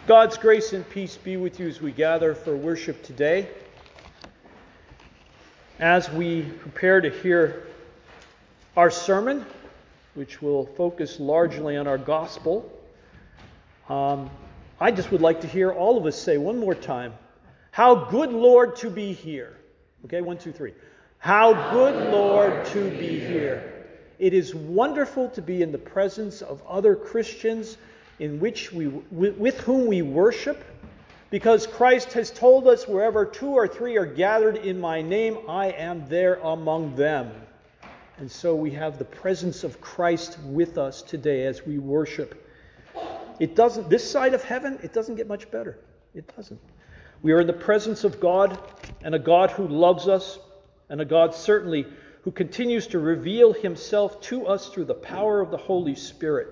God's grace and peace be with you as we gather for worship today. As we prepare to hear our sermon, which will focus largely on our gospel, I just would like to hear all of us say one more time, "How good, Lord, to be here." Okay, 1, 2, 3. How good, Lord, to be here. It is wonderful to be in the presence of other Christians with whom we worship, because Christ has told us, wherever 2 or 3 are gathered in my name, I am there among them. And so we have the presence of Christ with us today as we worship. This side of heaven, it doesn't get much better. It doesn't. We are in the presence of God, and a God who loves us, and a God certainly who continues to reveal himself to us through the power of the Holy Spirit.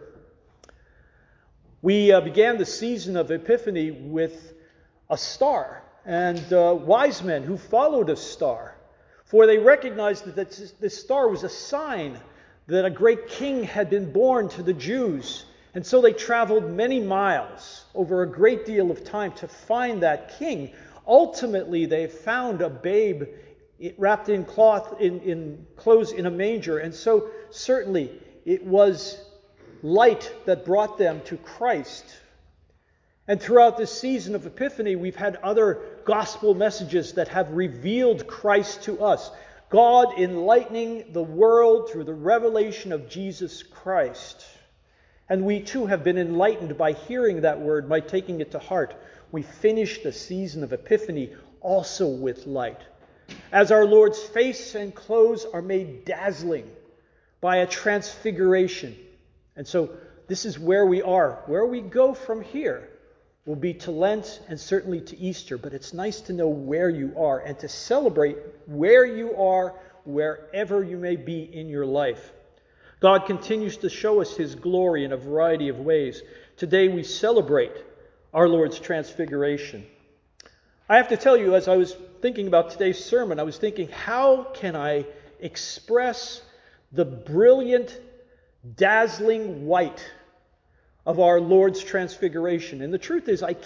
We began the season of Epiphany with a star, and wise men who followed a star, for they recognized that this star was a sign that a great king had been born to the Jews. And so they traveled many miles over a great deal of time to find that king. Ultimately, they found a babe wrapped in cloth, in clothes in a manger. And so certainly it was light that brought them to Christ. And throughout this season of Epiphany, we've had other gospel messages that have revealed Christ to us. God enlightening the world through the revelation of Jesus Christ. And we too have been enlightened by hearing that word, by taking it to heart. We finish the season of Epiphany also with light, as our Lord's face and clothes are made dazzling by a transfiguration. And so this is where we are. Where we go from here will be to Lent and certainly to Easter. But it's nice to know where you are and to celebrate where you are, wherever you may be in your life. God continues to show us his glory in a variety of ways. Today we celebrate our Lord's transfiguration. I have to tell you, as I was thinking about today's sermon, I was thinking, how can I express the brilliant, dazzling white of our Lord's transfiguration? And the truth is, I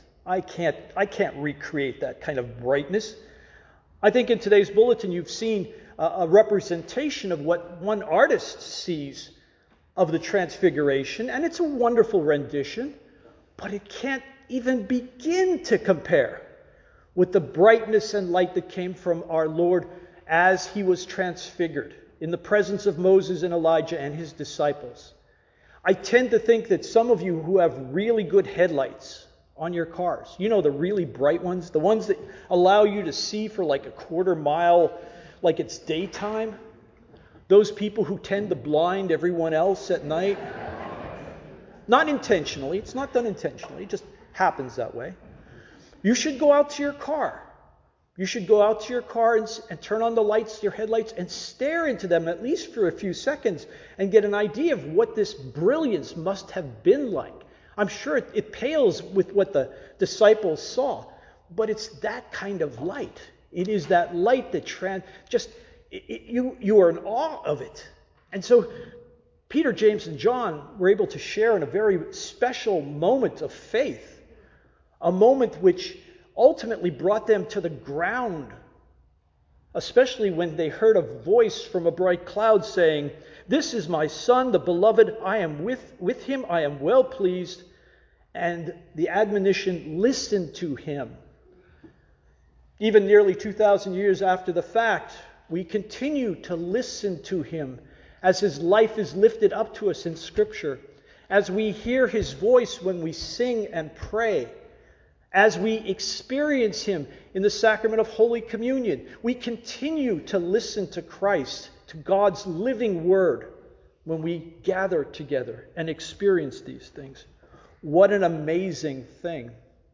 can't recreate that kind of brightness. I think in today's bulletin you've seen a representation of what one artist sees of the transfiguration, and it's a wonderful rendition, but it can't even begin to compare with the brightness and light that came from our Lord as he was transfigured in the presence of Moses and Elijah and his disciples. I tend to think that some of you who have really good headlights on your cars, you know, the really bright ones, the ones that allow you to see for like a quarter mile like it's daytime, those people who tend to blind everyone else at night, not intentionally, it's not done intentionally, it just happens that way. You should go out to your car. You should go out to your car and turn on the lights, your headlights, and stare into them at least for a few seconds and get an idea of what this brilliance must have been like. I'm sure it pales with what the disciples saw, but it's that kind of light. It is that light that you are in awe of it. And so Peter, James, and John were able to share in a very special moment of faith, a moment which ultimately brought them to the ground, especially when they heard a voice from a bright cloud saying, "This is my Son, the beloved. I am with him. I am well pleased." And the admonition, "Listen to him." Even nearly 2,000 years after the fact, we continue to listen to him as his life is lifted up to us in Scripture, as we hear his voice when we sing and pray, as we experience him in the sacrament of Holy Communion. We continue to listen to Christ, to God's living word, when we gather together and experience these things. What an amazing thing.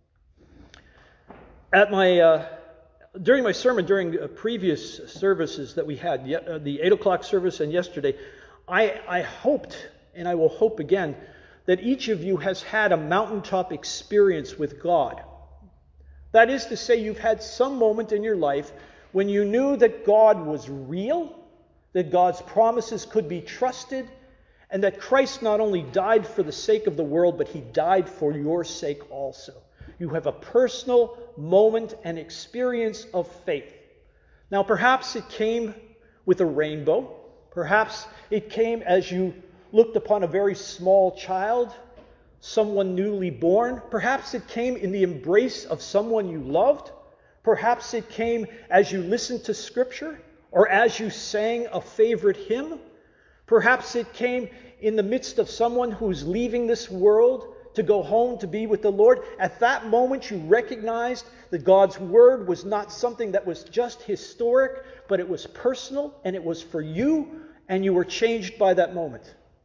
During my sermon, during previous services that we had, the 8 o'clock service and yesterday, I hoped, and I will hope again, that each of you has had a mountaintop experience with God. That is to say, you've had some moment in your life when you knew that God was real, that God's promises could be trusted, And that Christ not only died for the sake of the world, but he died for your sake also. You have a personal moment and experience of faith. Now, perhaps it came with a rainbow. Perhaps it came as you looked upon a very small child, someone newly born. Perhaps it came in the embrace of someone you loved. Perhaps it came as you listened to Scripture or as you sang a favorite hymn. Perhaps it came in the midst of someone who's leaving this world to go home to be with the Lord. At that moment, you recognized that God's word was not something that was just historic, but it was personal and it was for you, and you were changed by that moment.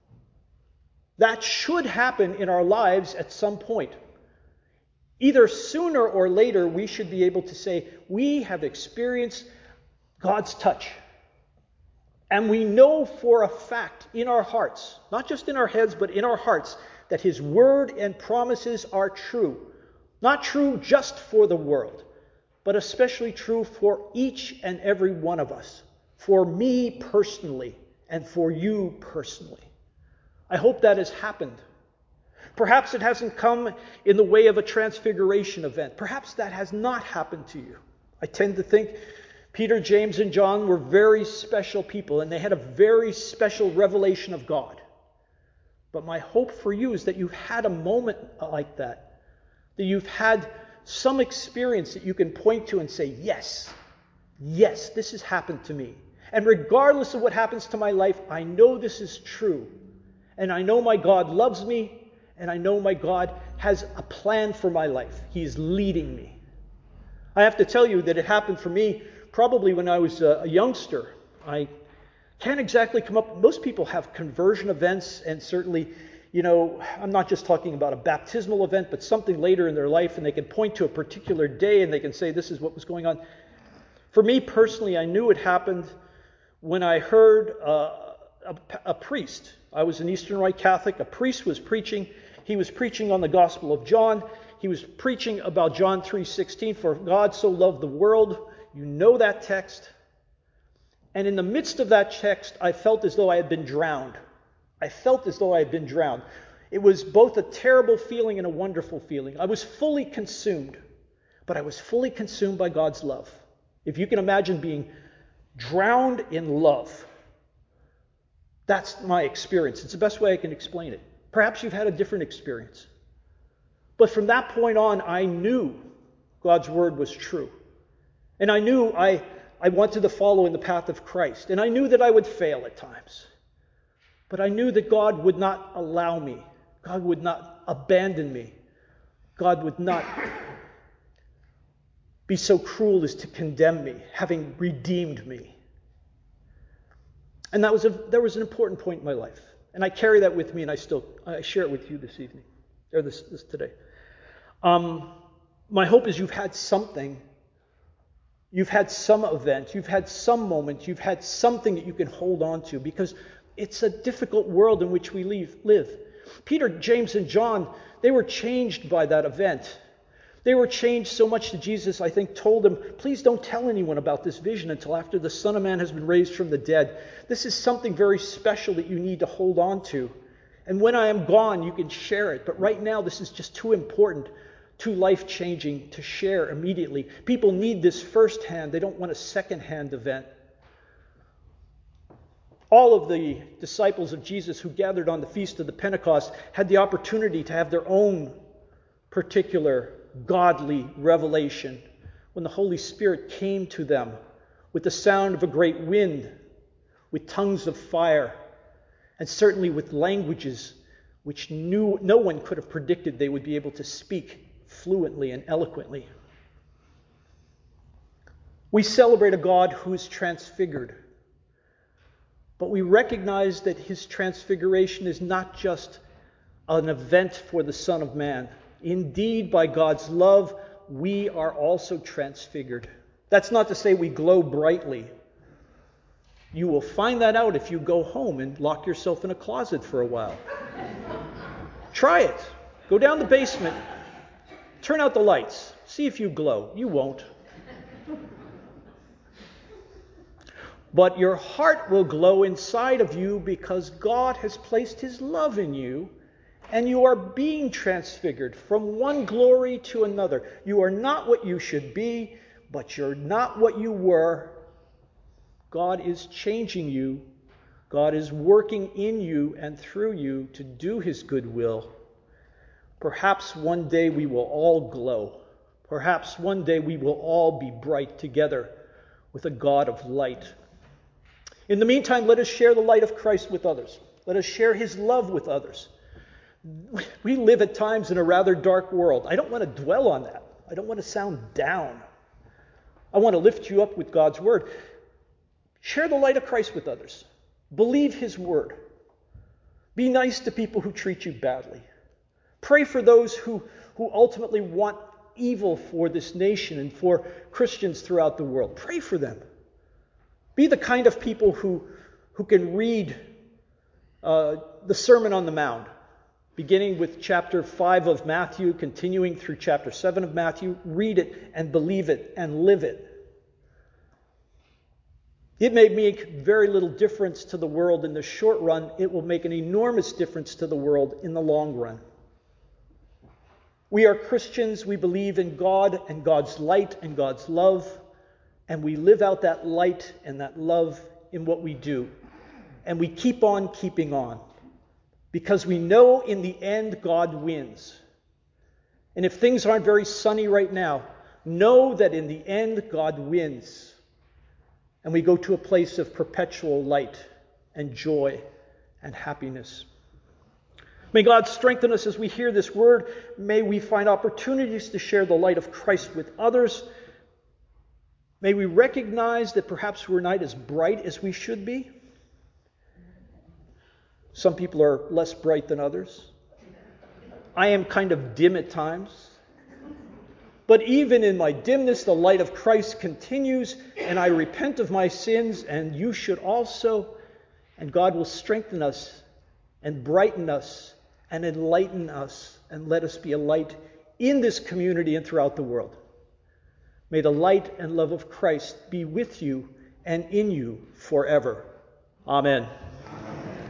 That should happen in our lives at some point. Either sooner or later, we should be able to say, we have experienced God's touch. And we know for a fact in our hearts, not just in our heads, but in our hearts, that his word and promises are true. Not true just for the world, but especially true for each and every one of us. For me personally, and for you personally. I hope that has happened. Perhaps it hasn't come in the way of a transfiguration event. Perhaps that has not happened to you. I tend to think Peter, James, and John were very special people, and they had a very special revelation of God. But my hope for you is that you've had a moment like that you've had some experience that you can point to and say, yes, this has happened to me. And regardless of what happens to my life, I know this is true. And I know my God loves me, and I know my God has a plan for my life. He is leading me. I have to tell you that it happened for me probably when I was a youngster. I can't exactly come up. Most people have conversion events, and certainly, I'm not just talking about a baptismal event, but something later in their life, and they can point to a particular day and they can say this is what was going on. For me personally, I knew it happened when I heard a priest. I was an Eastern Rite Catholic. A priest was preaching. He was preaching on the Gospel of John. He was preaching about John 3:16, for God so loved the world. You know that text. And in the midst of that text, I felt as though I had been drowned. It was both a terrible feeling and a wonderful feeling. I was fully consumed, but I was fully consumed by God's love. If you can imagine being drowned in love, that's my experience. It's the best way I can explain it. Perhaps you've had a different experience. But from that point on, I knew God's word was true. And I knew I wanted to follow in the path of Christ. And I knew that I would fail at times. But I knew that God would not allow me. God would not abandon me. God would not be so cruel as to condemn me, having redeemed me. And there was an important point in my life. And I carry that with me, and I share it with you this evening, or this today. My hope is you've had something. You've had some event, you've had some moment, you've had something that you can hold on to, because it's a difficult world in which we live. Peter, James, and John, they were changed by that event. They were changed so much that Jesus, I think, told them, please don't tell anyone about this vision until after the Son of Man has been raised from the dead. This is something very special that you need to hold on to. And when I am gone, you can share it. But right now, this is just too important, too life-changing to share immediately. People need this firsthand. They don't want a second-hand event. All of the disciples of Jesus who gathered on the Feast of the Pentecost had the opportunity to have their own particular godly revelation when the Holy Spirit came to them with the sound of a great wind, with tongues of fire, and certainly with languages which no one could have predicted they would be able to speak fluently and eloquently. We celebrate a God who is transfigured, but we recognize that his transfiguration is not just an event for the Son of Man. Indeed, by God's love, we are also transfigured. That's not to say we glow brightly. You will find that out if you go home and lock yourself in a closet for a while. Try it. Go down the basement. Turn out the lights. See if you glow. You won't. But your heart will glow inside of you because God has placed his love in you, and you are being transfigured from one glory to another. You are not what you should be, but you're not what you were. God is changing you. God is working in you and through you to do his good will. Perhaps one day we will all glow. Perhaps one day we will all be bright together with a God of light. In the meantime, let us share the light of Christ with others. Let us share his love with others. We live at times in a rather dark world. I don't want to dwell on that. I don't want to sound down. I want to lift you up with God's word. Share the light of Christ with others. Believe his word. Be nice to people who treat you badly. Pray for those who ultimately want evil for this nation and for Christians throughout the world. Pray for them. Be the kind of people who can read the Sermon on the Mount, beginning with chapter 5 of Matthew, continuing through chapter 7 of Matthew. Read it and believe it and live it. It may make very little difference to the world in the short run. It will make an enormous difference to the world in the long run. We are Christians. We believe in God and God's light and God's love. And we live out that light and that love in what we do. And we keep on keeping on. Because we know in the end God wins. And if things aren't very sunny right now, know that in the end God wins. And we go to a place of perpetual light and joy and happiness. May God strengthen us as we hear this word. May we find opportunities to share the light of Christ with others. May we recognize that perhaps we're not as bright as we should be. Some people are less bright than others. I am kind of dim at times. But even in my dimness, the light of Christ continues, and I repent of my sins, and you should also. And God will strengthen us and brighten us and enlighten us and let us be a light in this community and throughout the world. May the light and love of Christ be with you and in you forever. Amen.